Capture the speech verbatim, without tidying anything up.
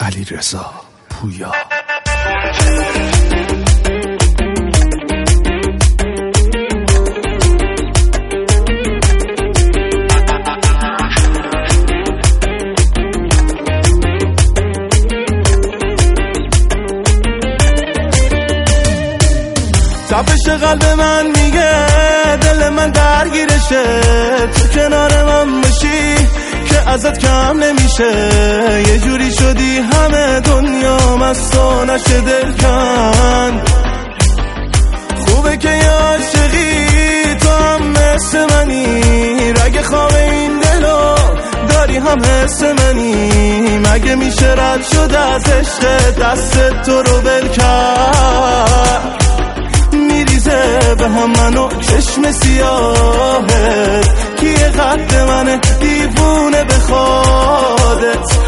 علیرضا پویا. تپش قلب من میگه دل من درگیرشه، تو کنار من باشی که ازت کم نمیشه. یه جوری شدی همه دنیا مستو نشه دل کن. خوبه که یه عاشقی تو هم مثل منی، رگ خواب این دلو داری هم حس منی. مگه میشه رد شد از عشق دست تو رو ول کرد؟ میریزه به هم منو چشم سیاهت، کیه قد منه دیوونه بخوادت.